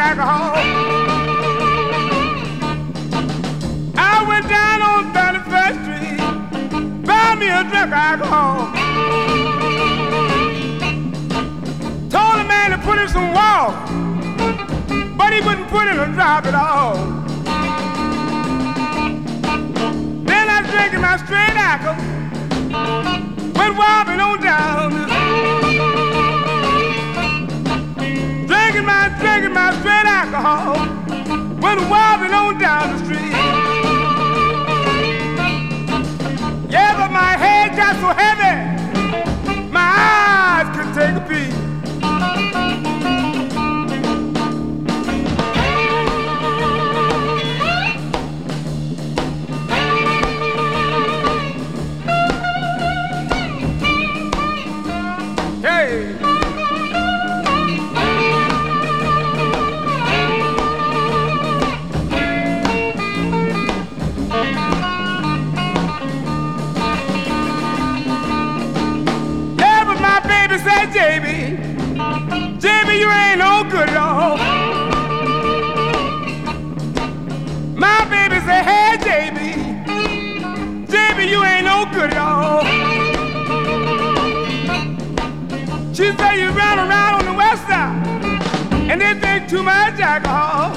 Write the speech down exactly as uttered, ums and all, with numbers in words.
alcohol. I went down on thirty-first Street, bought me a drink of alcohol. Told the man to put in some water, but he wouldn't put in a drop at all. Then I drank my straight alcohol, went wobbling on down. Drinking my, drinking my straight alcohol, went wobbling on down the street. Yeah, but my head got so heavy, my eyes couldn't take a peek. Hey. Said, J B, J B, you ain't no good at all. My baby said, hey, J B, J B, you ain't no good at all. She said, you run around on the west side, and they drink too much alcohol.